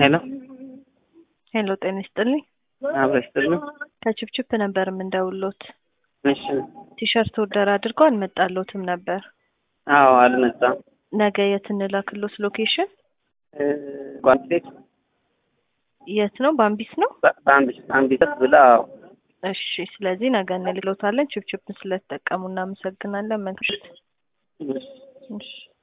ሄሎ ሄሎ ጤና ይስጥልኝ። አብረሽልኝ። ከችፕችፕ ነበር የምንደውልዎት። እሺ። ቲሸርት ኦርደር አድርገው አልመጣልዎትም ነበር። አዎ አልመጣም። ነገ የት እንላክልዎት? ሎኬሽን ጓንቴት የት ነው? ባምቢስ ነው? ባምቢስ ብላ። እሺ፣ ስለዚህ ነገ እንልክልዎታለን። ችፕችፕን ስለተጠቀሙ እናመሰግናለን። መልካም። እሺ